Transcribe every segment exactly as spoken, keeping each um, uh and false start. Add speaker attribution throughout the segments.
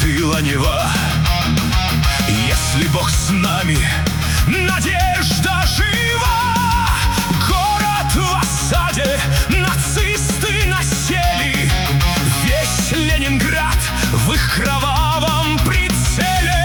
Speaker 1: остыла Нева. Если Бог с нами, надежда жива. Город в осаде, нацисты насели. Весь Ленинград в их кровавом прицеле.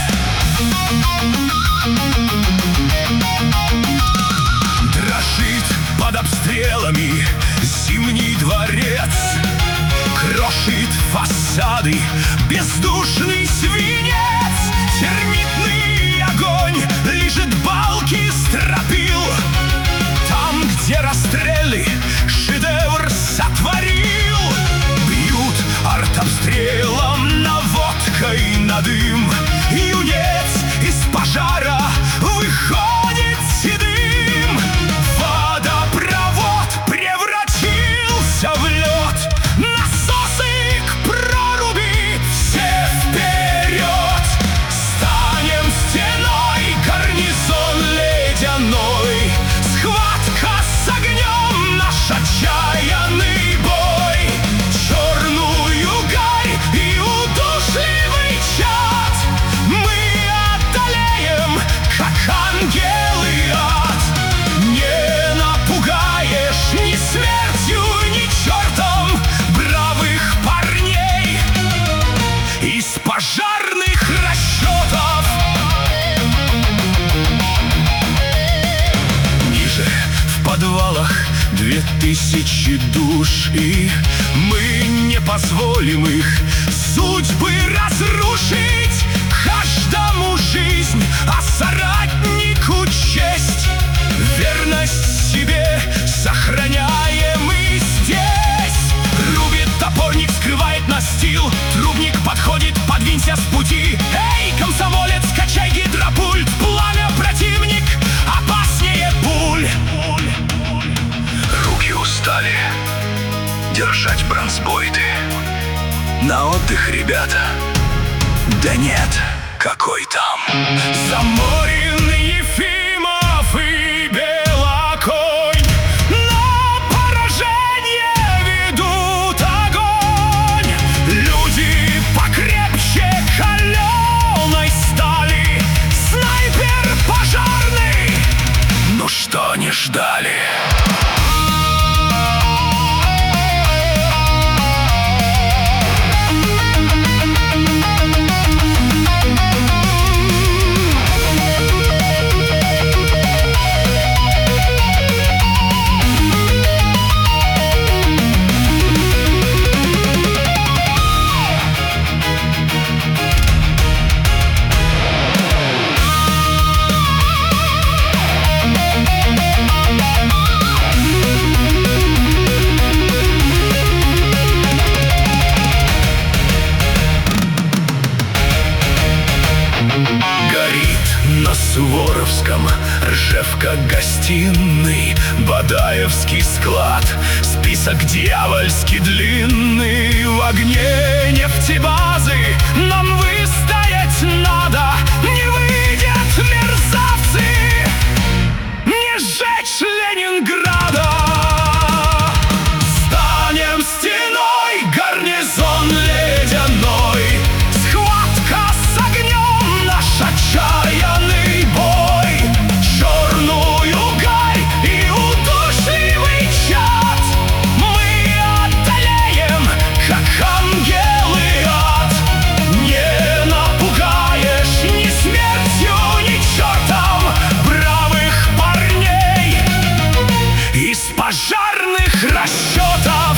Speaker 1: Дрожит под обстрелами Зимний дворец. Крошит фасады бездушный свинец. Термитный огонь лижет балки стропил. Там, где расстрелы шедевр сотворил. Бьют артобстрелом наводкой на дым. Юнец из пожара выходит седым. Водопровод превратился в лед. Насосы к проруби, все вперед. Станем стеной, гарнизон ледяной. Схватка с огнем, наш отчаянный бой. Черную гарь и удушливый чад мы одолеем, как ангелы ад. Не напугаешь ни смертью, ни чертом бравых парней из пожарных расчетов. Ниже в подвалах две тысячи душ, и мы не позволим их судьбы разрушить. Каждому жизнь, а соратнику честь. Верность себе сохраняем и здесь. Рубит топорник, скрывает настил. Трубник подходит, подвинься с пути. Эй, комсомолец, качай гидропульт. Пламя противник опаснее пуль. Руки устали держать бронзбойты. На отдых, ребята? Да нет, какой там. Заморин, Ефимов и Белоконь на поражение ведут огонь. Люди покрепче каленой стали. Снайпер пожарный, ну что не ждали? На Суворовском Ржевка гостиный, Бадаевский склад, список дьявольски длинный. В огне нефтебазы нам выстоять надо. Не выйдет, мерзавцы, не сжечь Ленинграда. Станем стеной, гарнизон ледяной. Схватка с огнем, наш отчаянный бой. Черную гарь и удушливый чад мы одолеем, как ангелы ад. Не напугаешь ни смертью, ни чертом бравых парней из пожарных расчетов.